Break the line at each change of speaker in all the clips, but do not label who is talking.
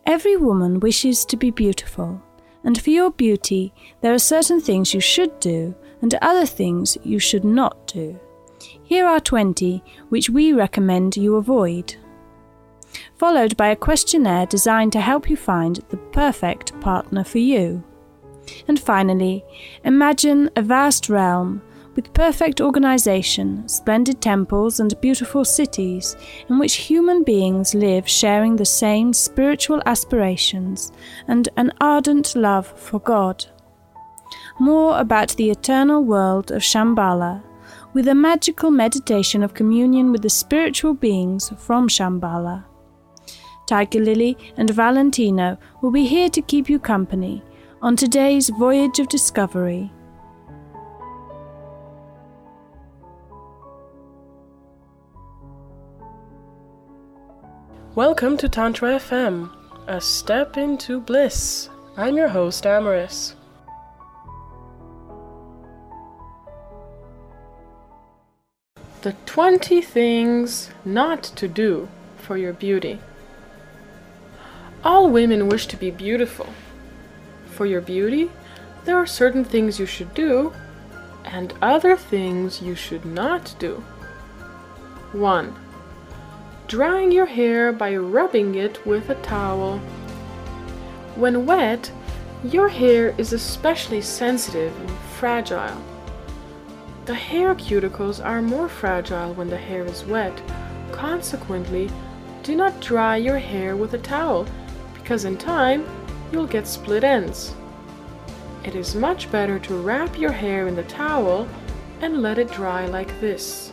Every woman wishes to be beautiful, and for your beauty there are certain things you should do and other things you should not do. Here are 20 which we recommend you avoid, followed by a questionnaire designed to help you find the perfect partner for you. And finally, imagine a vast realm with perfect organization, splendid temples and beautiful cities in which human beings live sharing the same spiritual aspirations and an ardent love for God. More about the eternal world of Shambhala, with a magical meditation of communion with the spiritual beings from Shambhala. Tiger Lily and Valentino will be here to keep you company on today's voyage of discovery.
Welcome to Tantra FM, a step into bliss. I'm your host, Amaris. The 20 things not to do for your beauty. All women wish to be beautiful. For your beauty, there are certain things you should do and other things you should not do. 1. Drying your hair by rubbing it with a towel. When wet, your hair is especially sensitive and fragile. The hair cuticles are more fragile when the hair is wet. Consequently, do not dry your hair with a towel, because in time, you'll get split ends. It is much better to wrap your hair in the towel and let it dry like this.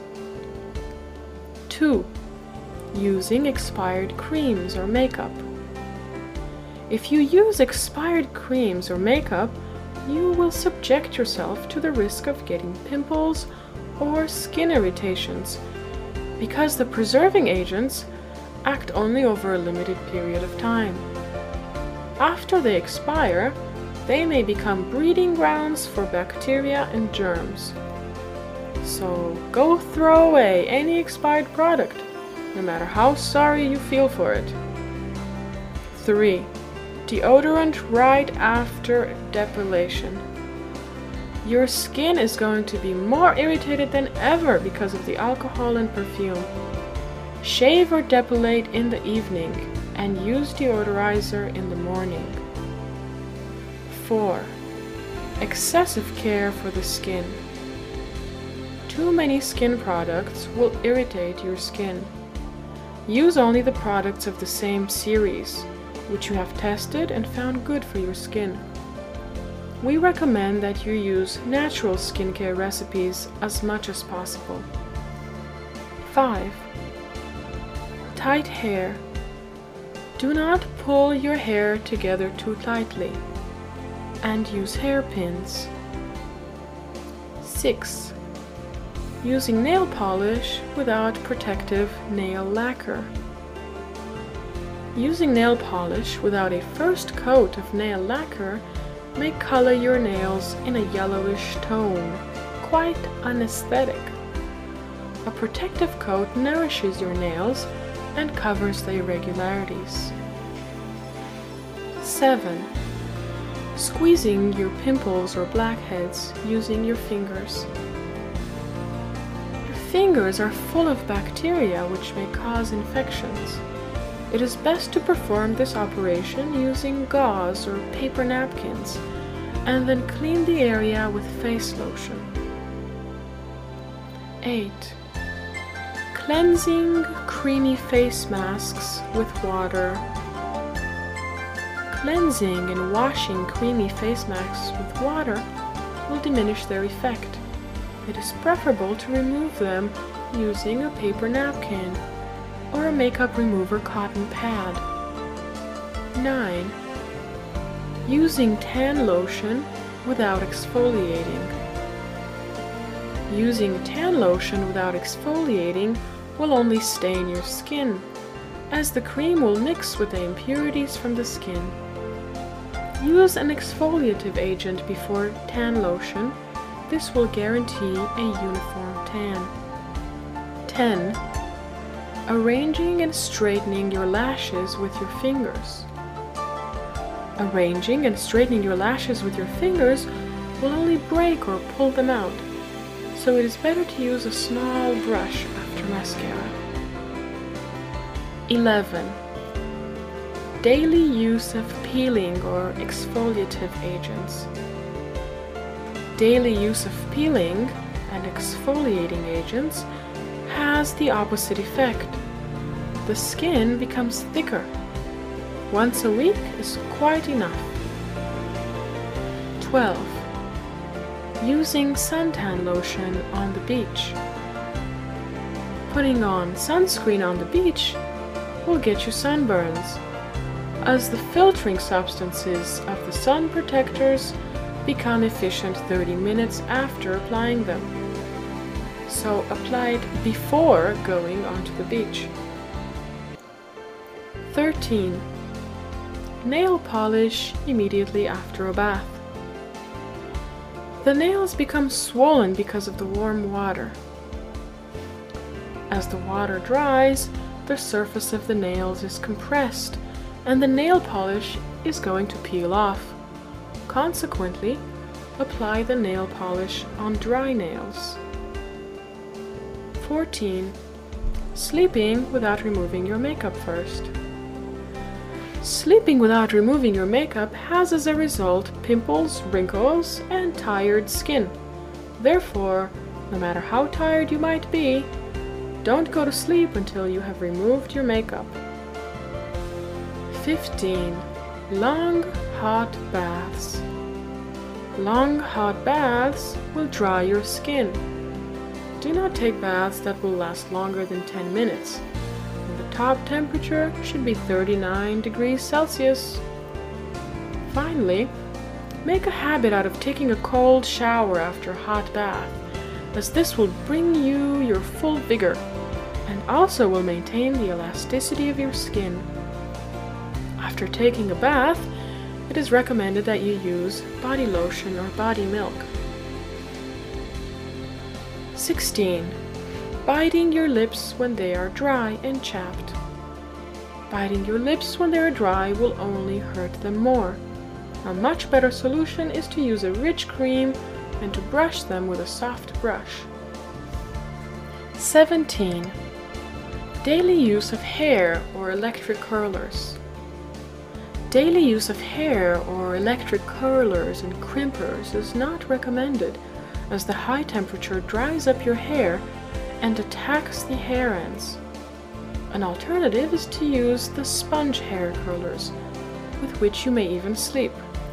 2. Using expired creams or makeup. If you use expired creams or makeup, you will subject yourself to the risk of getting pimples or skin irritations, because the preserving agents act only over a limited period of time. After they expire, they may become breeding grounds for bacteria and germs. So go throw away any expired product, no matter how sorry you feel for it. 3. Deodorant right after depilation. Your skin is going to be more irritated than ever because of the alcohol and perfume. Shave or depilate in the evening and use deodorizer in the morning. 4. Excessive care for the skin. Too many skin products will irritate your skin. Use only the products of the same series, which you have tested and found good for your skin. We recommend that you use natural skincare recipes as much as possible. 5. Tight hair. Do not pull your hair together too tightly, and use hairpins. 6. Using nail polish without protective nail lacquer. Using nail polish without a first coat of nail lacquer may color your nails in a yellowish tone, quite unaesthetic. A protective coat nourishes your nails and covers the irregularities. 7. Squeezing your pimples or blackheads using your fingers. Your fingers are full of bacteria which may cause infections. It is best to perform this operation using gauze or paper napkins, and then clean the area with face lotion. 8. Cleansing creamy face masks with water. Cleansing and washing creamy face masks with water will diminish their effect. It is preferable to remove them using a paper napkin or a makeup remover cotton pad. 9. Using tan lotion without exfoliating. Using tan lotion without exfoliating will only stain your skin, as the cream will mix with the impurities from the skin. Use an exfoliative agent before tan lotion. This will guarantee a uniform tan. 10. Arranging and straightening your lashes with your fingers. Arranging and straightening your lashes with your fingers will only break or pull them out, so it is better to use a small brush after mascara. 11. Daily use of peeling or exfoliative agents. Daily use of peeling and exfoliating agents has the opposite effect. The skin becomes thicker. Once a week is quite enough. 12. Using suntan lotion on the beach. Putting on sunscreen on the beach will get you sunburns, as the filtering substances of the sun protectors become efficient 30 minutes after applying them. So apply it before going onto the beach. 13. Nail polish immediately after a bath. The nails become swollen because of the warm water. As the water dries, the surface of the nails is compressed and the nail polish is going to peel off. Consequently, apply the nail polish on dry nails. 14. Sleeping without removing your makeup first. Sleeping without removing your makeup has as a result pimples, wrinkles, and tired skin. Therefore, no matter how tired you might be, don't go to sleep until you have removed your makeup. 15. Long, hot baths. Long, hot baths will dry your skin. Do not take baths that will last longer than 10 minutes. The top temperature should be 39 degrees Celsius. Finally, make a habit out of taking a cold shower after a hot bath, as this will bring you your full vigor and also will maintain the elasticity of your skin. After taking a bath, it is recommended that you use body lotion or body milk. 16. Biting your lips when they are dry and chapped. Biting your lips when they are dry will only hurt them more. A much better solution is to use a rich cream and to brush them with a soft brush. 17. Daily use of hair or electric curlers. Daily use of hair or electric curlers and crimpers is not recommended, as the high temperature dries up your hair and attacks the hair ends. An alternative is to use the sponge hair curlers, with which you may even sleep.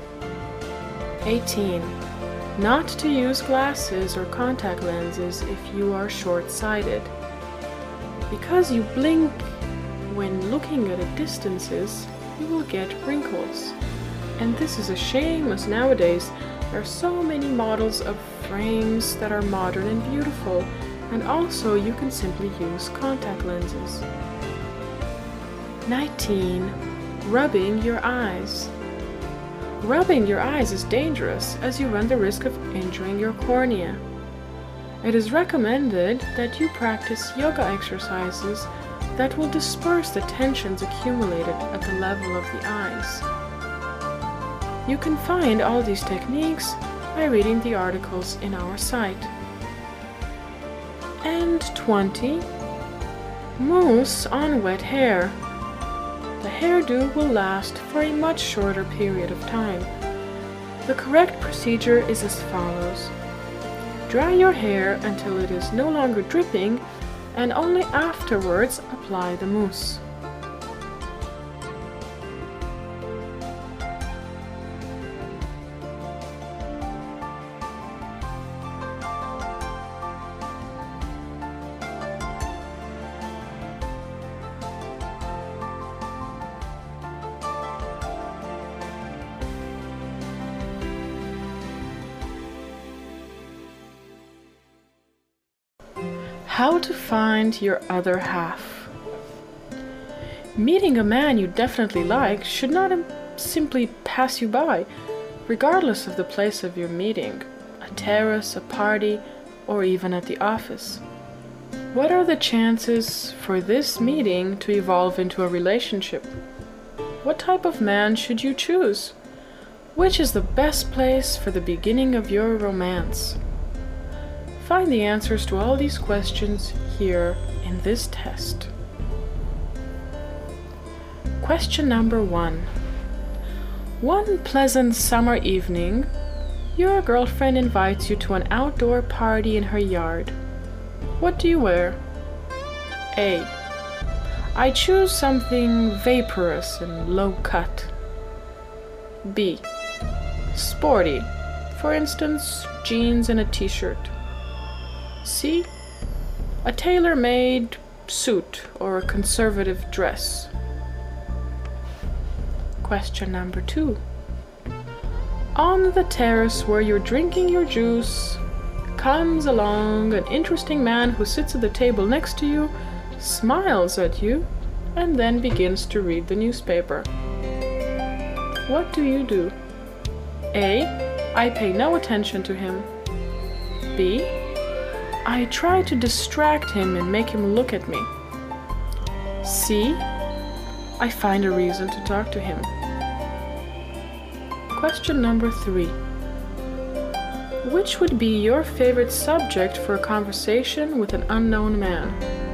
18. Not to use glasses or contact lenses if you are short-sighted. Because you blink when looking at a distances, you will get wrinkles. And this is a shame, as nowadays there are so many models of frames that are modern and beautiful, and also you can simply use contact lenses. 19. Rubbing your eyes. Rubbing your eyes is dangerous, as you run the risk of injuring your cornea. It is recommended that you practice yoga exercises that will disperse the tensions accumulated at the level of the eyes. You can find all these techniques by reading the articles in our site. And 20. Mousse on wet hair. The hairdo will last for a much shorter period of time. The correct procedure is as follows. Dry your hair until it is no longer dripping, and only afterwards apply the mousse. How to find your other half. Meeting a man you definitely like should not simply pass you by, regardless of the place of your meeting, a terrace, a party, or even at the office. What are the chances for this meeting to evolve into a relationship? What type of man should you choose? Which is the best place for the beginning of your romance? Find the answers to all these questions here in this test. Question number 1. One pleasant summer evening, your girlfriend invites you to an outdoor party in her yard. What do you wear? A. I choose something vaporous and low cut. B. Sporty, for instance, jeans and a t-shirt. C. A tailor-made suit or a conservative dress. Question number 2. On the terrace where you're drinking your juice comes along an interesting man who sits at the table next to you, smiles at you, and then begins to read the newspaper. What do you do? A. I pay no attention to him. B. I try to distract him and make him look at me. C. I find a reason to talk to him. Question number 3. Which would be your favorite subject for a conversation with an unknown man?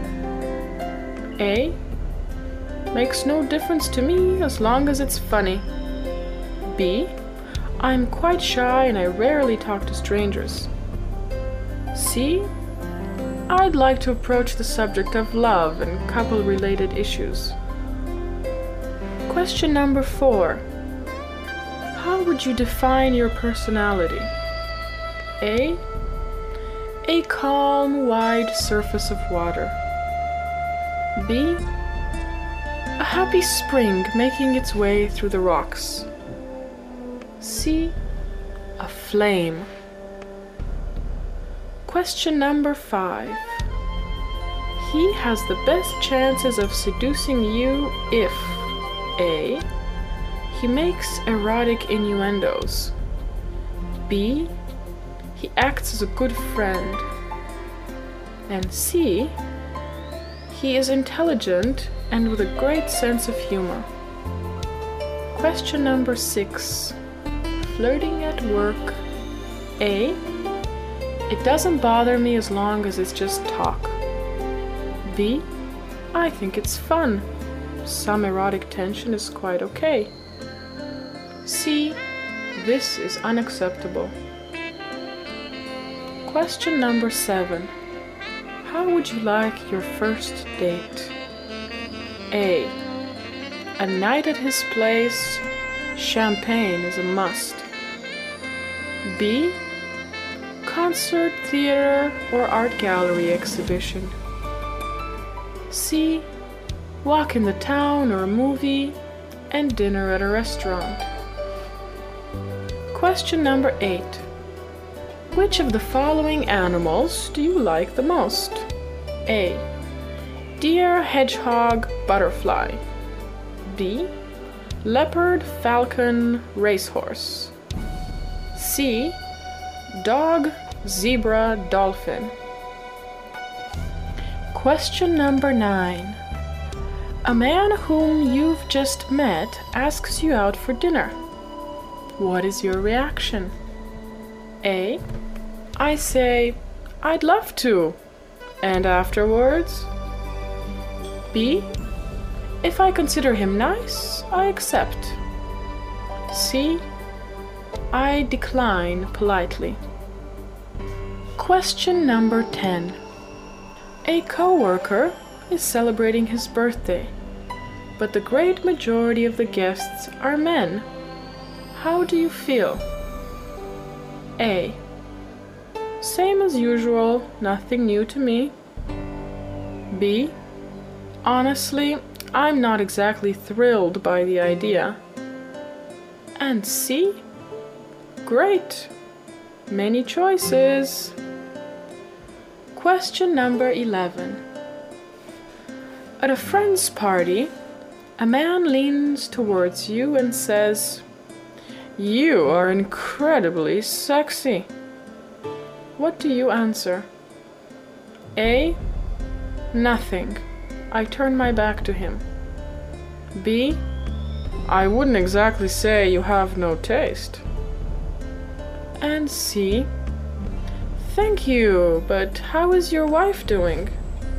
A. Makes no difference to me as long as it's funny. B. I'm quite shy and I rarely talk to strangers. C. I'd like to approach the subject of love and couple-related issues. Question number 4. How would you define your personality? A. A calm, wide surface of water. B. A happy spring making its way through the rocks. C. A flame. Question number 5. He has the best chances of seducing you if A. He makes erotic innuendos. B. He acts as a good friend. And C. He is intelligent and with a great sense of humor. Question number 6. Flirting at work. A. It doesn't bother me as long as it's just talk. B. I think it's fun. Some erotic tension is quite okay. C. This is unacceptable. Question number 7. How would you like your first date? A. A night at his place. Champagne is a must. B. Concert, theater, or art gallery exhibition. C. Walk in the town or a movie, and dinner at a restaurant. Question number 8. Which of the following animals do you like the most? A. Deer, hedgehog, butterfly. B. Leopard, falcon, racehorse. C. Dog, zebra, dolphin. Question number 9. A man whom you've just met asks you out for dinner. What is your reaction? A. I say, I'd love to. And afterwards? B. If I consider him nice, I accept. C. I decline politely. Question number 10. A coworker is celebrating his birthday, but the great majority of the guests are men. How do you feel? A. Same as usual, nothing new to me. B. Honestly, I'm not exactly thrilled by the idea. And C. Great! Many choices. Question number 11. At a friend's party, a man leans towards you and says, "You are incredibly sexy." What do you answer? A. Nothing. I turn my back to him. B. I wouldn't exactly say you have no taste. And C. Thank you, but how is your wife doing?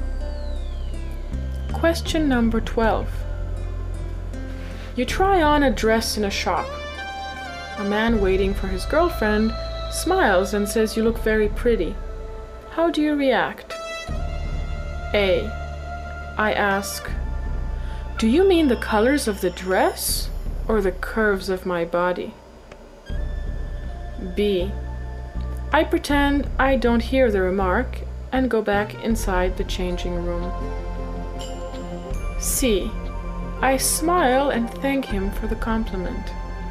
Question number 12. You try on a dress in a shop. A man waiting for his girlfriend smiles and says you look very pretty. How do you react? A. I ask, do you mean the colors of the dress or the curves of my body? B. I pretend I don't hear the remark and go back inside the changing room. C. I smile and thank him for the compliment.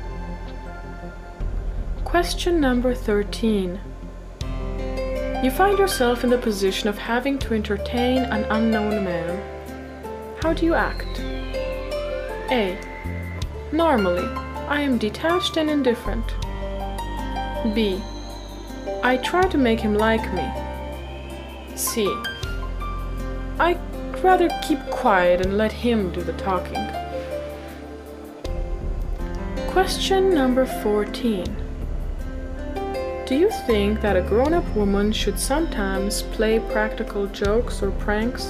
Question number 13. You find yourself in the position of having to entertain an unknown man. How do you act? A. Normally, I am detached and indifferent. B. I try to make him like me. C. I'd rather keep quiet and let him do the talking. Question number 14. Do you think that a grown-up woman should sometimes play practical jokes or pranks?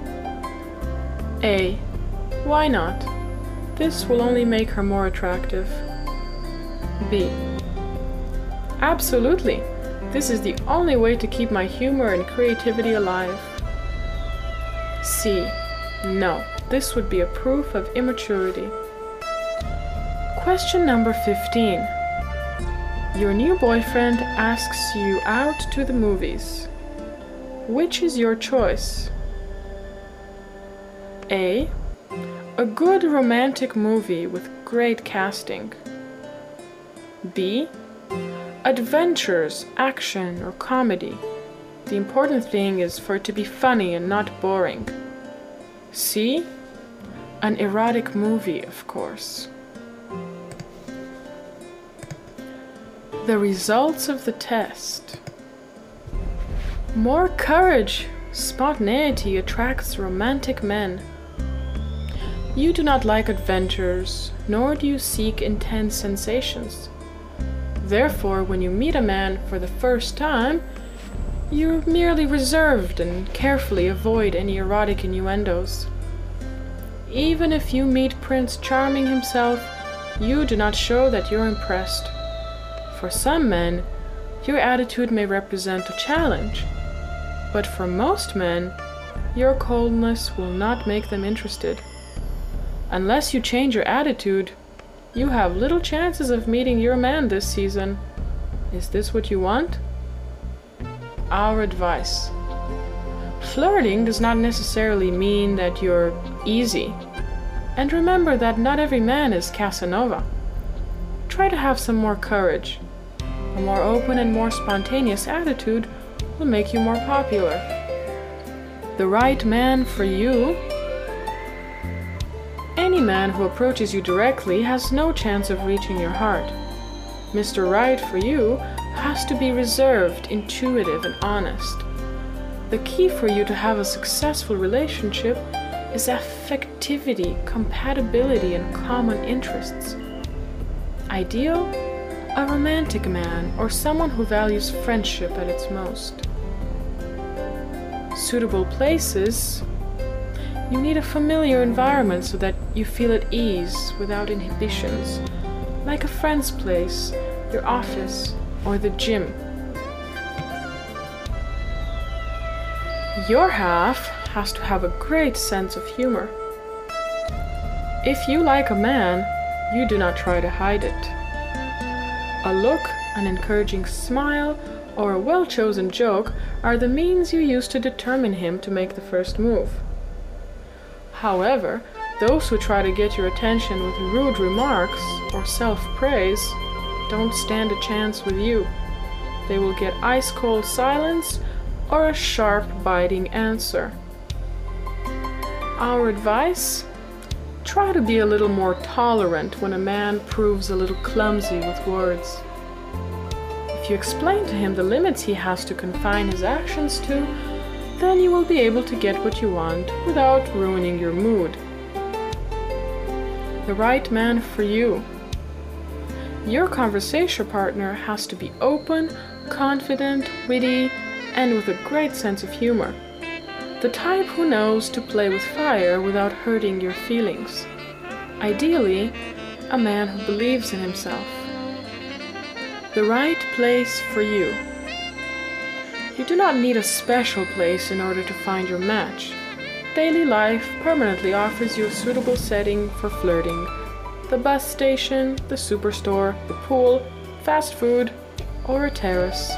A. Why not? This will only make her more attractive. B. Absolutely. This is the only way to keep my humor and creativity alive. C. No, this would be a proof of immaturity. Question number 15. Your new boyfriend asks you out to the movies. Which is your choice? A. A good romantic movie with great casting. B. Adventures, action, or comedy. The important thing is for it to be funny and not boring. C. An erotic movie, of course. The results of the test. More courage, spontaneity attracts romantic men. You do not like adventures, nor do you seek intense sensations. Therefore, when you meet a man for the first time, you're merely reserved and carefully avoid any erotic innuendos. Even if you meet Prince Charming himself, you do not show that you're impressed. For some men, your attitude may represent a challenge, but for most men, your coldness will not make them interested. Unless you change your attitude, you have little chances of meeting your man this season. Is this what you want? Our advice. Flirting does not necessarily mean that you're easy. And remember that not every man is Casanova. Try to have some more courage. A more open and more spontaneous attitude will make you more popular. The right man for you. Any man who approaches you directly has no chance of reaching your heart. Mr. Right for you has to be reserved, intuitive, and honest. The key for you to have a successful relationship is affectivity, compatibility, and common interests. Ideal? A romantic man or someone who values friendship at its most. Suitable places? You need a familiar environment so that you feel at ease without inhibitions, like a friend's place, your office, or the gym. Your half has to have a great sense of humor. If you like a man, you do not try to hide it. A look, an encouraging smile, or a well-chosen joke are the means you use to determine him to make the first move. However, those who try to get your attention with rude remarks or self-praise don't stand a chance with you. They will get ice-cold silence or a sharp, biting answer. Our advice? Try to be a little more tolerant when a man proves a little clumsy with words. If you explain to him the limits he has to confine his actions to, then you will be able to get what you want without ruining your mood. The right man for you. Your conversation partner has to be open, confident, witty, and with a great sense of humor. The type who knows to play with fire without hurting your feelings. Ideally, a man who believes in himself. The right place for you. You do not need a special place in order to find your match. Daily life permanently offers you a suitable setting for flirting. The bus station, the superstore, the pool, fast food, or a terrace.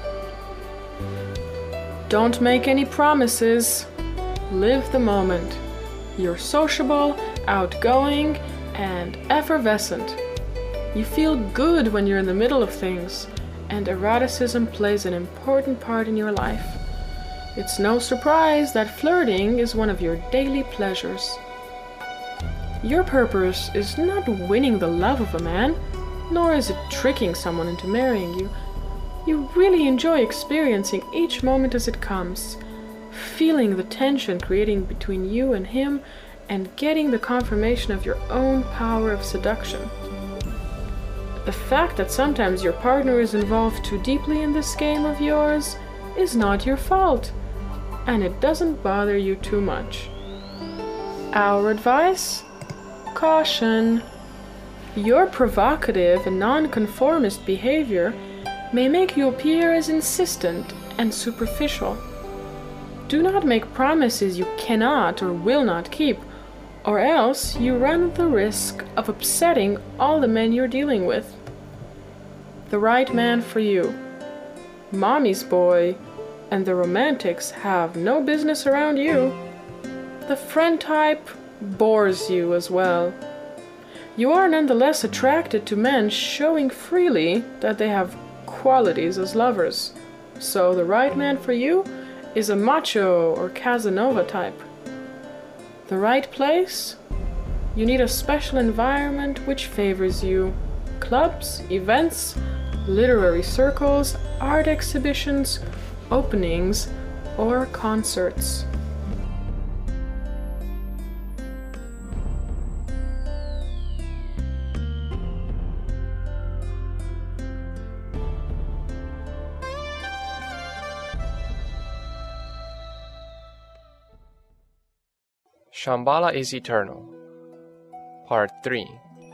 Don't make any promises. Live the moment. You're sociable, outgoing, and effervescent. You feel good when you're in the middle of things, and eroticism plays an important part in your life. It's no surprise that flirting is one of your daily pleasures. Your purpose is not winning the love of a man, nor is it tricking someone into marrying you. You really enjoy experiencing each moment as it comes, feeling the tension creating between you and him, and getting the confirmation of your own power of seduction. The fact that sometimes your partner is involved too deeply in this game of yours is not your fault, and it doesn't bother you too much. Our advice? Caution. Your provocative and nonconformist behavior may make you appear as insistent and superficial. Do not make promises you cannot or will not keep, or else you run the risk of upsetting all the men you're dealing with. The right man for you. Mommy's boy and the romantics have no business around you. The friend type bores you as well. You are nonetheless attracted to men showing freely that they have qualities as lovers. So the right man for you is a macho or Casanova type. The right place? You need a special environment which favors you. Clubs, events, literary circles, art exhibitions, openings, or concerts.
Shambhala is Eternal. Part 3.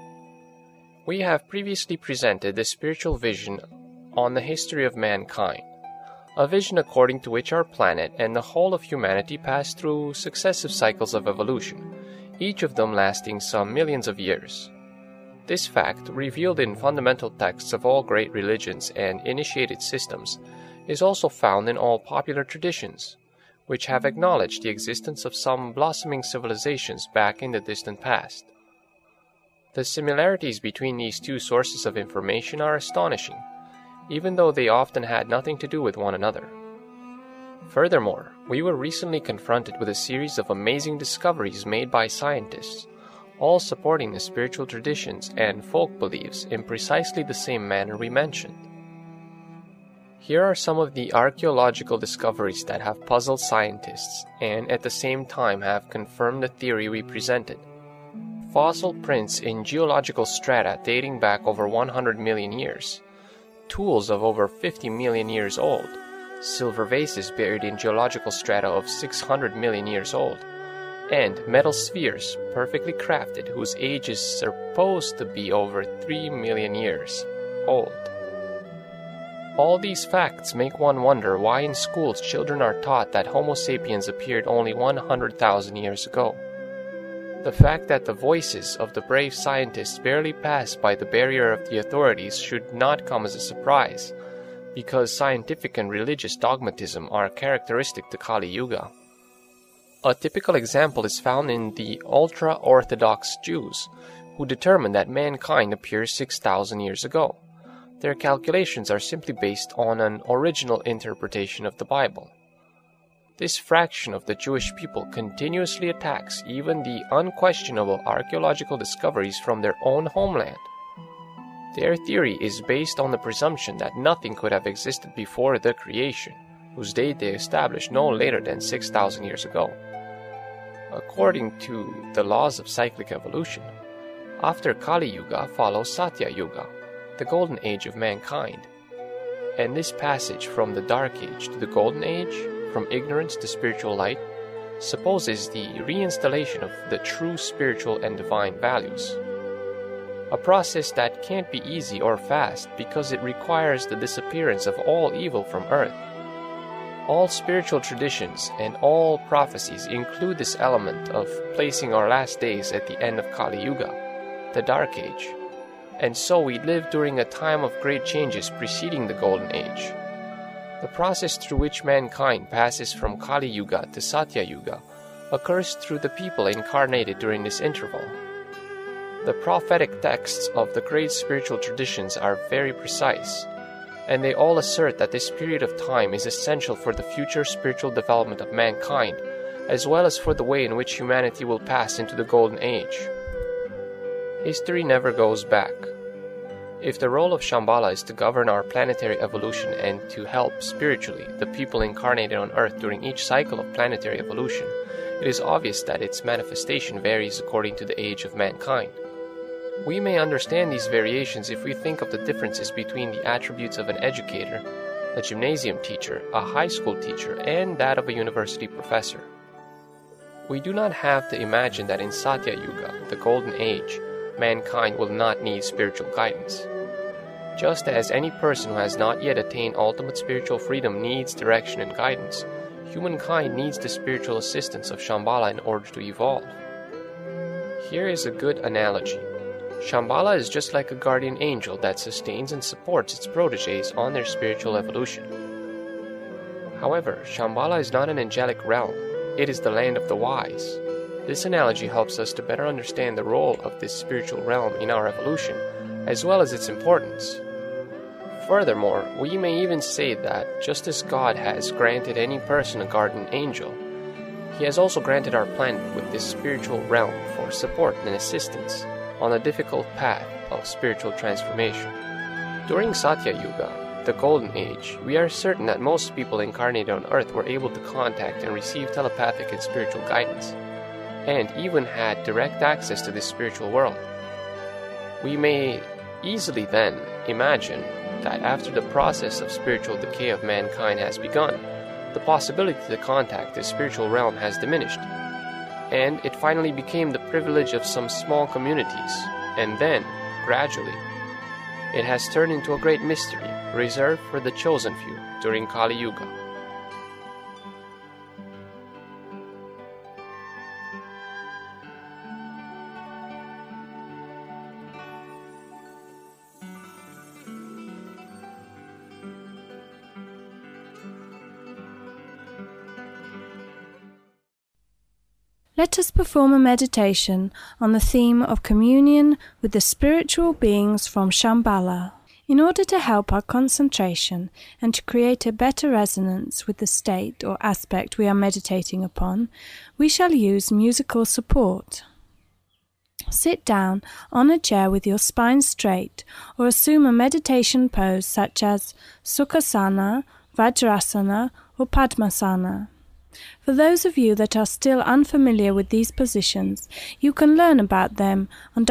We have previously presented the spiritual vision on the history of mankind, a vision according to which our planet and the whole of humanity passed through successive cycles of evolution, each of them lasting some millions of years. This fact, revealed in fundamental texts of all great religions and initiated systems, is also found in all popular traditions, which have acknowledged the existence of some blossoming civilizations back in the distant past. The similarities between these two sources of information are astonishing, even though they often had nothing to do with one another. Furthermore, we were recently confronted with a series of amazing discoveries made by scientists, all supporting the spiritual traditions and folk beliefs in precisely the same manner we mentioned. Here are some of the archaeological discoveries that have puzzled scientists and at the same time have confirmed the theory we presented. Fossil prints in geological strata dating back over 100 million years, tools of over 50 million years old, silver vases buried in geological strata of 600 million years old, and metal spheres perfectly crafted whose age is supposed to be over 3 million years old. All these facts make one wonder why in schools children are taught that Homo sapiens appeared only 100,000 years ago. The fact that the voices of the brave scientists barely passed by the barrier of the authorities should not come as a surprise, because scientific and religious dogmatism are characteristic to Kali Yuga. A typical example is found in the ultra-Orthodox Jews, who determine that mankind appears 6,000 years ago. Their calculations are simply based on an original interpretation of the Bible. This fraction of the Jewish people continuously attacks even the unquestionable archaeological discoveries from their own homeland. Their theory is based on the presumption that nothing could have existed before the creation, whose date they established no later than 6,000 years ago. According to the laws of cyclic evolution, After Kali Yuga follows Satya Yuga, the golden age of mankind. And this passage from the dark age to the golden age, from ignorance to spiritual light, supposes the reinstallation of the true spiritual and divine values. A process that can't be easy or fast because it requires the disappearance of all evil from earth. All spiritual traditions and all prophecies include this element of placing our last days at the end of Kali Yuga, the Dark Age. And so we live during a time of great changes preceding the Golden Age. The process through which mankind passes from Kali Yuga to Satya Yuga occurs through the people incarnated during this interval. The prophetic texts of the great spiritual traditions are very precise, and they all assert that this period of time is essential for the future spiritual development of mankind, as well as for the way in which humanity will pass into the Golden Age. History never goes back. If the role of Shambhala is to govern our planetary evolution and to help spiritually the people incarnated on Earth during each cycle of planetary evolution, it is obvious that its manifestation varies according to the age of mankind. We may understand these variations if we think of the differences between the attributes of an educator, a gymnasium teacher, a high school teacher, and that of a university professor. We do not have to imagine that in Satya Yuga, the Golden Age, mankind will not need spiritual guidance. Just as any person who has not yet attained ultimate spiritual freedom needs direction and guidance, humankind needs the spiritual assistance of Shambhala in order to evolve. Here is a good analogy. Shambhala is just like a guardian angel that sustains and supports its proteges on their spiritual evolution. However, Shambhala is not an angelic realm, it is the land of the wise. This analogy helps us to better understand the role of this spiritual realm in our evolution, as well as its importance. Furthermore, we may even say that just as God has granted any person a guardian angel, He has also granted our planet with this spiritual realm for support and assistance on a difficult path of spiritual transformation. During Satya Yuga, the Golden Age, we are certain that most people incarnated on Earth were able to contact and receive telepathic and spiritual guidance, and even had direct access to this spiritual world. We may easily then imagine that after the process of spiritual decay of mankind has begun, the possibility to contact the spiritual realm has diminished, and it finally became the privilege of some small communities, and then, gradually, it has turned into a great mystery reserved for the chosen few during Kali Yuga.
Let us perform a meditation on the theme of communion with the spiritual beings from Shambhala. In order to help our concentration and to create a better resonance with the state or aspect we are meditating upon, we shall use musical support. Sit down on a chair with your spine straight, or assume a meditation pose such as Sukhasana, Vajrasana, or Padmasana. For those of you that are still unfamiliar with these positions, you can learn about them on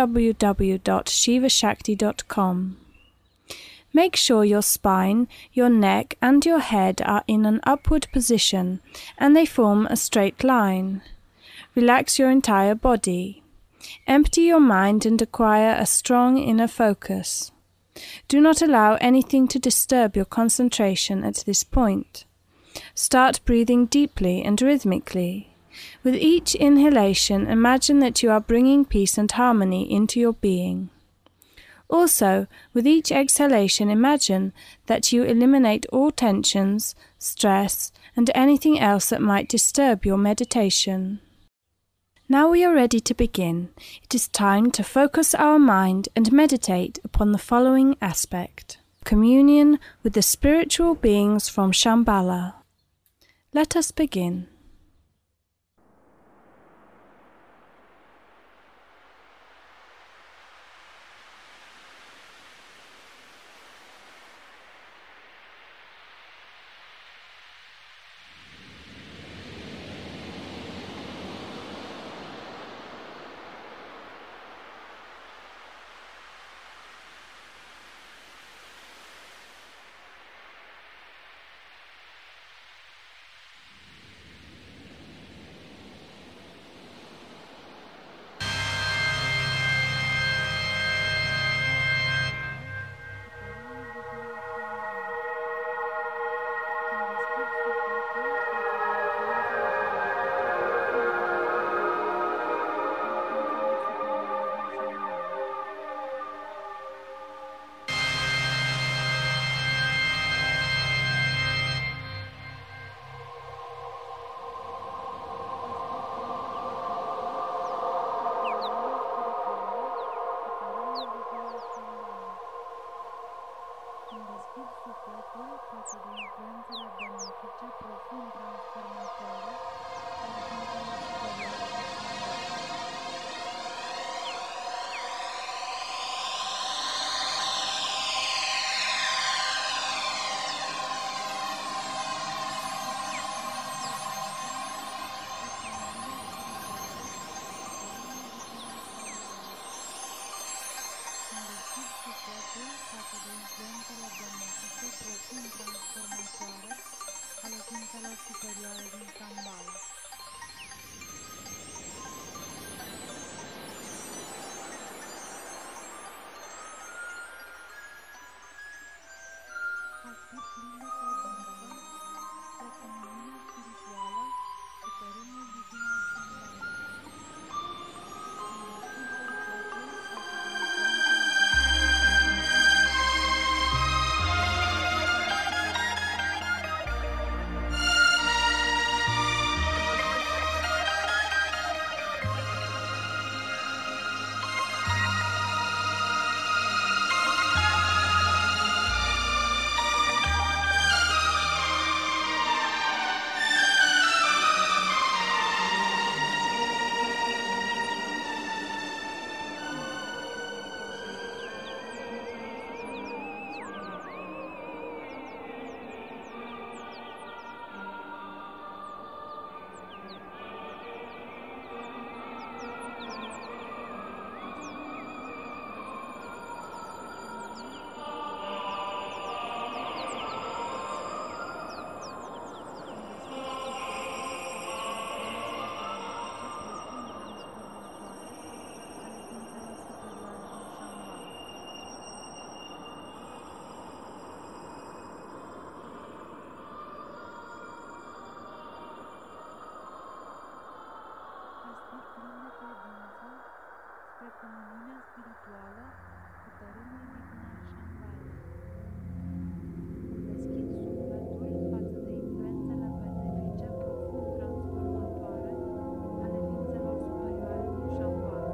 www.shivashakti.com. Make sure your spine, your neck and your head are in an upward position and they form a straight line. Relax your entire body. Empty your mind and acquire a strong inner focus. Do not allow anything to disturb your concentration at this point. Start breathing deeply and rhythmically. With each inhalation, imagine that you are bringing peace and harmony into your being. Also, with each exhalation, imagine that you eliminate all tensions, stress, and anything else that might disturb your meditation. Now we are ready to begin. It is time to focus our mind and meditate upon the following aspect: communion with the spiritual beings from Shambhala. Let us begin.
sufletul față de influențele benefice profund transformatoare ale ființelor superioare din Shambhala. Aspir plin de credință spre comuniunea spirituală cu tărâmul divin al Shambhala. Spre comuniunea spirituală cu tărâmul divin al Shambhala. Îmi deschid sufletul față de influențele benefice profund transformatoare ale ființelor superioare din Shambhala.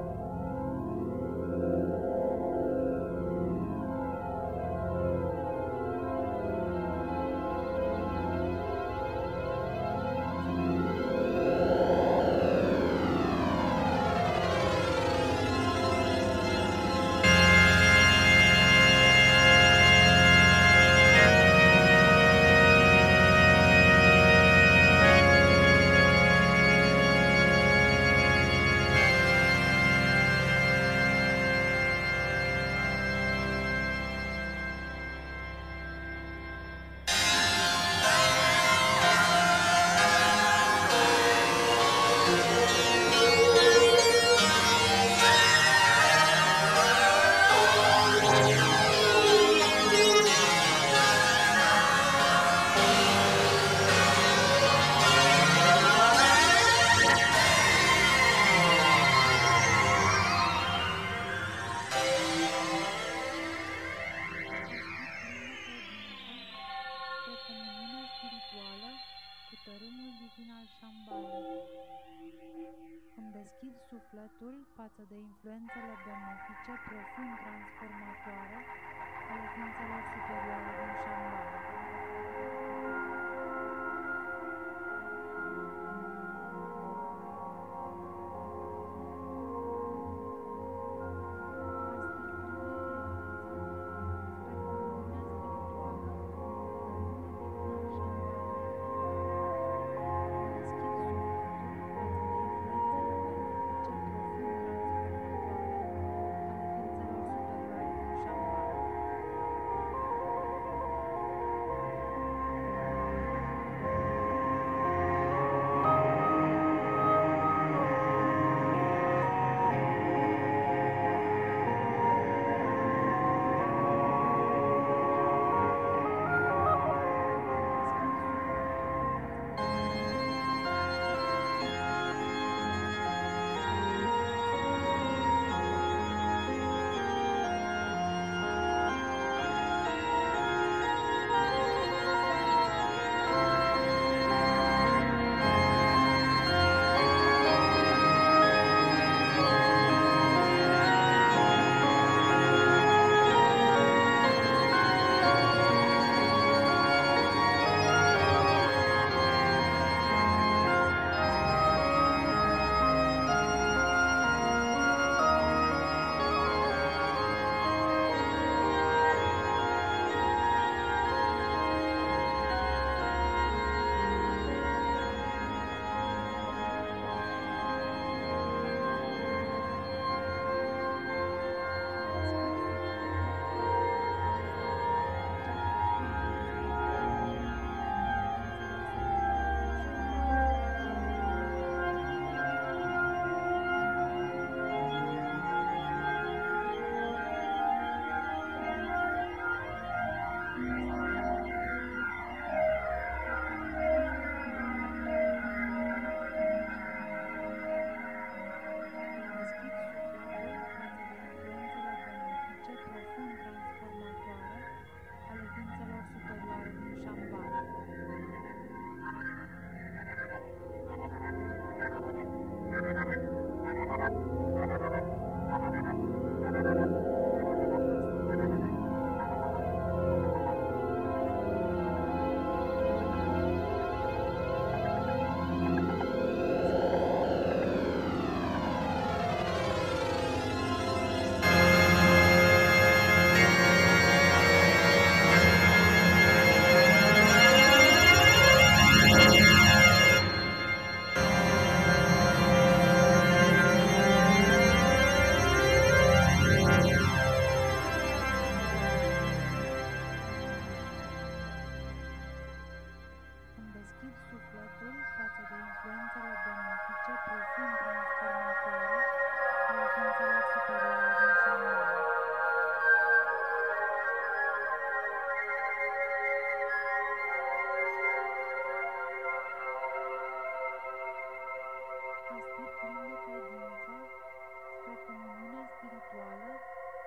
Tărâmul divin al Shambhala. Îmi deschid sufletul față de influențele benefice profund transformatoare ale ființelor superioare din Shambhala.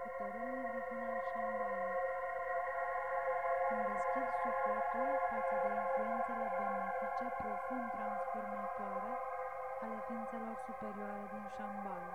cu tărâul divin al Shambhala. Îmi deschid sufletul față de influențele benefice profund transformatoare ale ființelor superioare din Shambhala.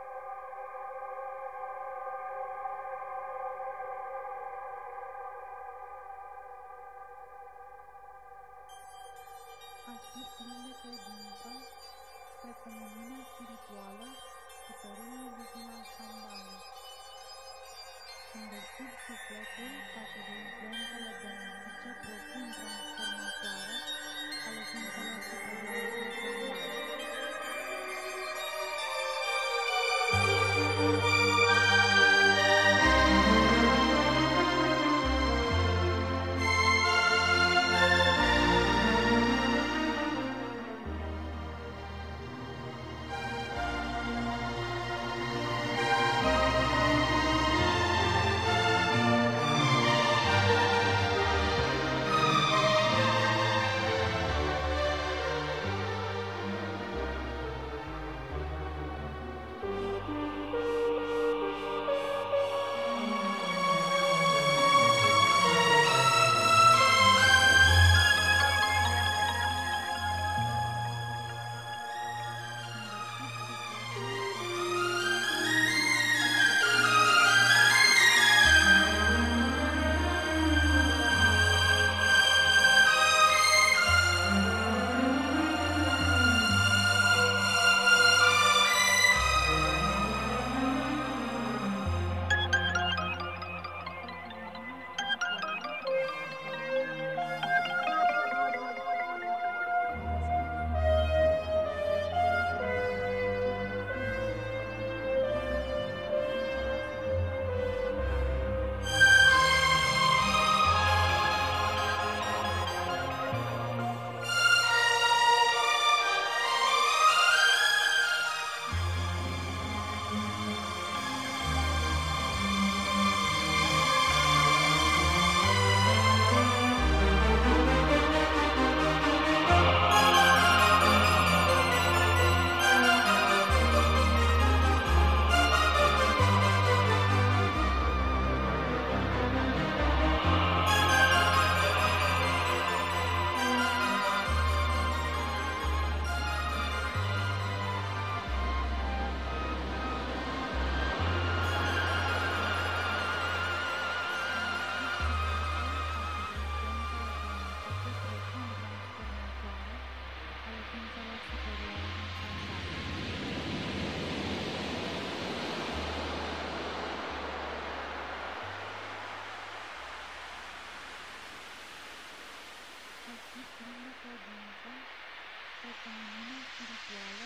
Aș fi plin de credință spre comuniunea spirituală cu tărâul divin al Shambhala. Îmi deschid sufletul față de influențele benefice profund transformatoare ale ființelor superioare din Shambhala. comuniunea spirituală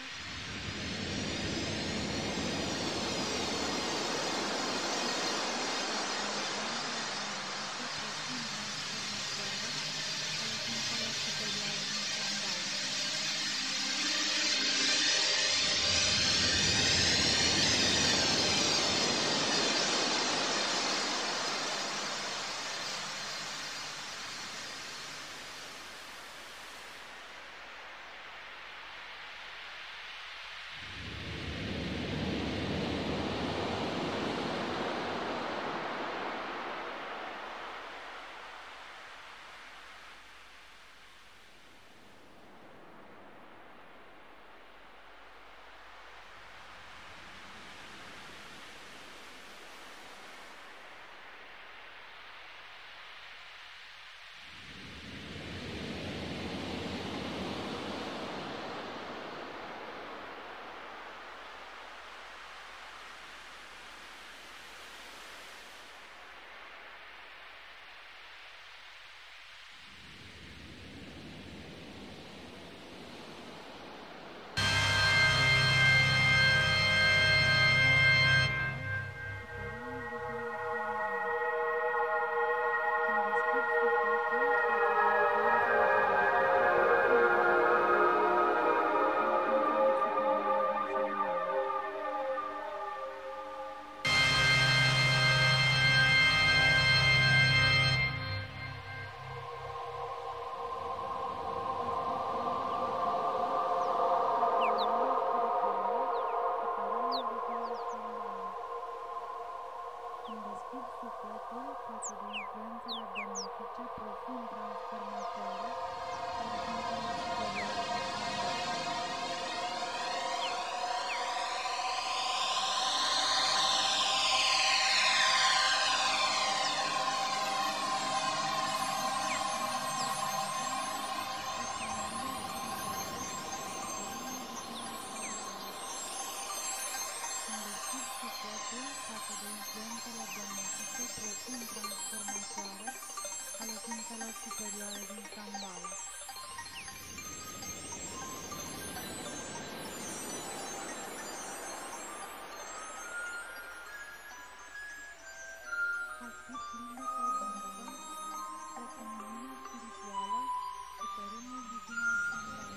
deschid sufletul față de influențele benefice profund transformatoare ale ființelor superioare din Shambhala. Sufletul față de influențele benefice profund transformatoare ale ființelor superioare din Shambhala. Ca fi plin de credință spre comuniunea spirituală cu tărâmul divin al Shambhala.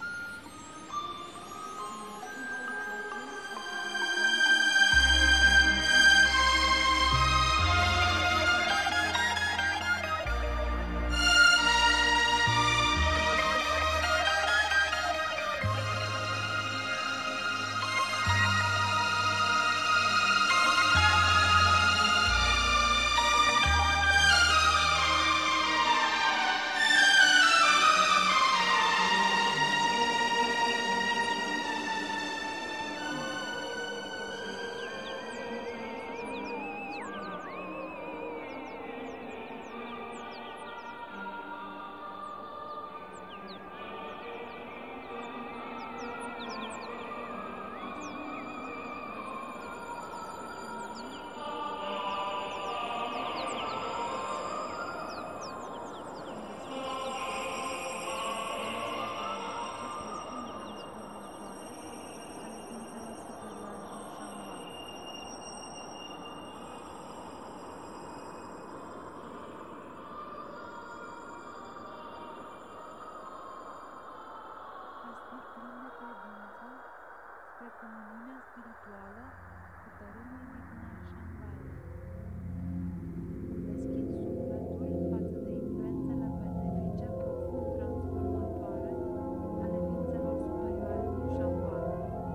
Spre comuniunea spirituală cu tărâmul divin al Shambhala. Îmi deschid sufletul față de influențele benefice profund transformatoare ale ființelor superioare din Shambhala.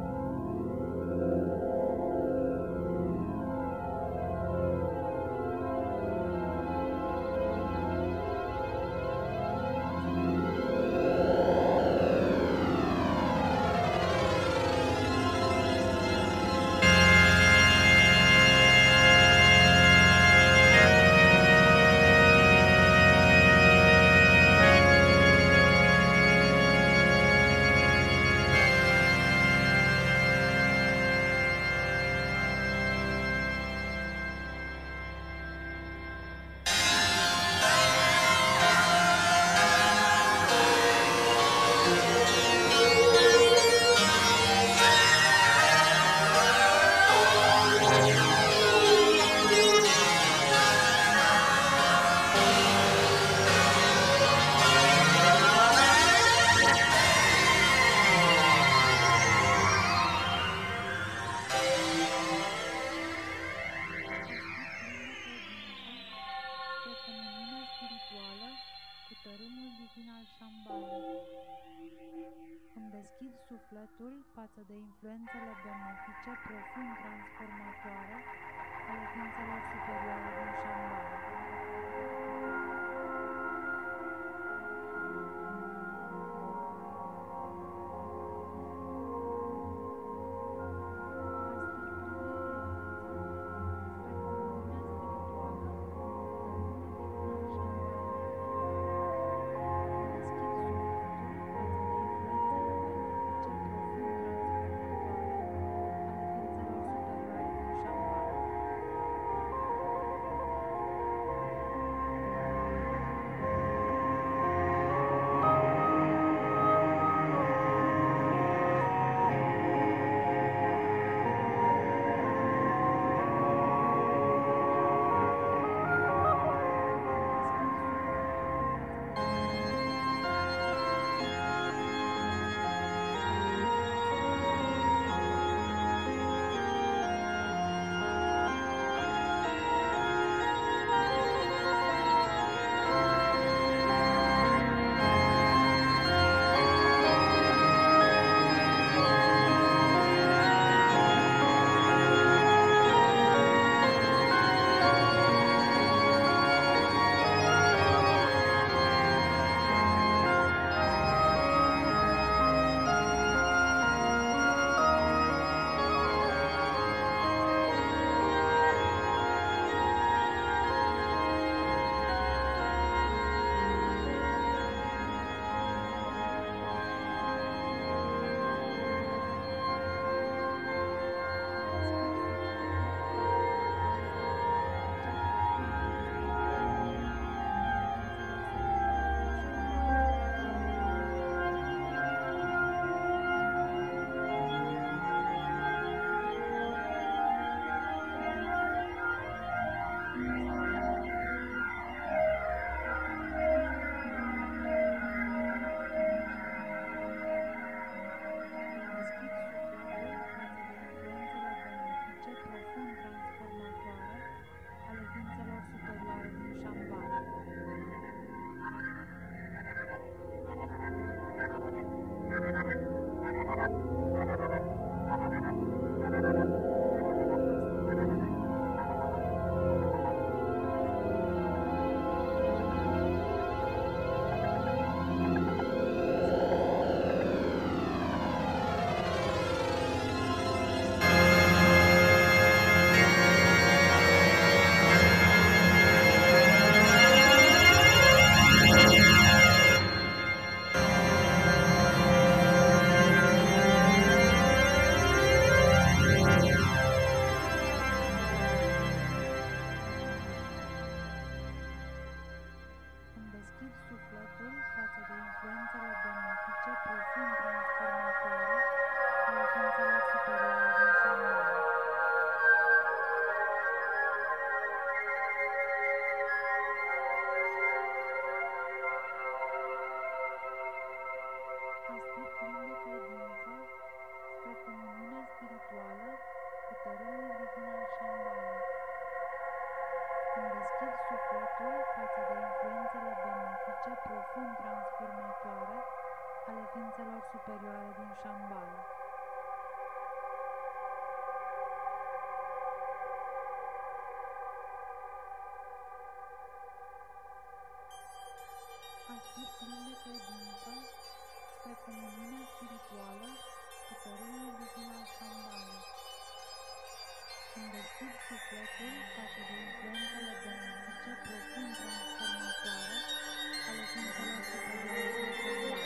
Îmi deschid sufletul față de influențele benefice profund transformatoare ale ființelor superioare din Shambhala. Îmi deschid sufletul față de influențele benefice profund transformatoare ale ființelor superioare din Shambhala. Aspir plin de credință spre comuniunea spirituală cu tărâmul divin al Shambhala. Îmi deschid sufletul față de influențele benefice profund transformatoare ale ființelor superioare din Shambhala.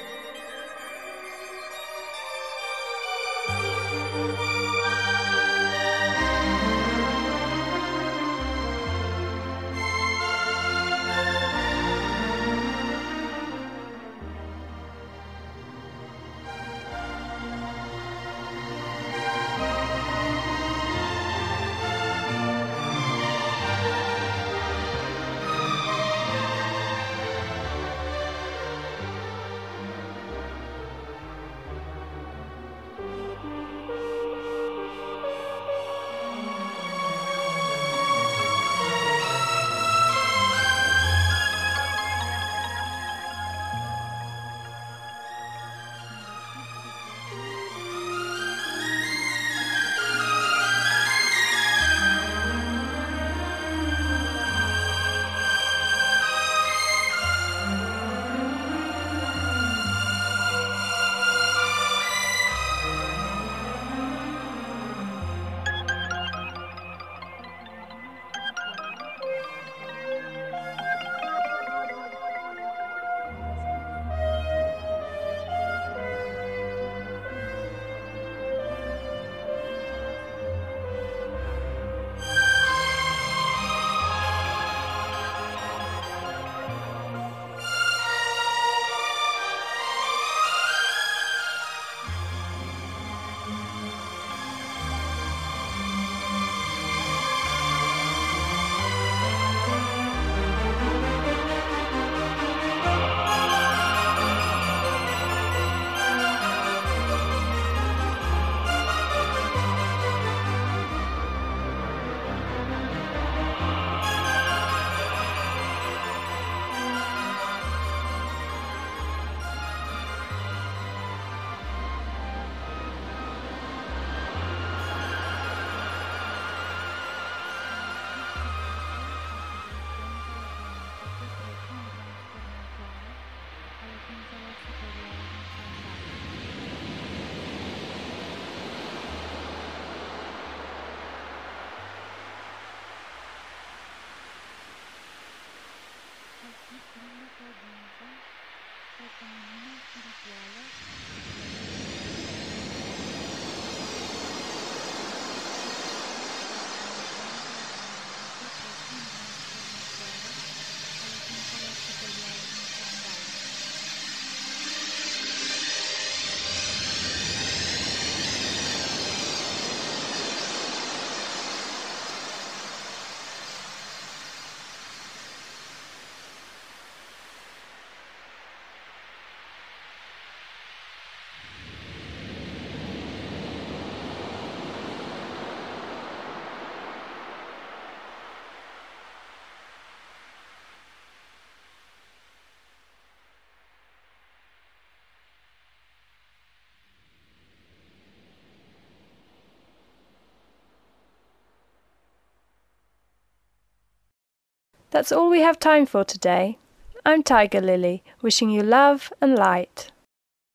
That's all we have time for today. I'm Tiger Lily, wishing you love and light.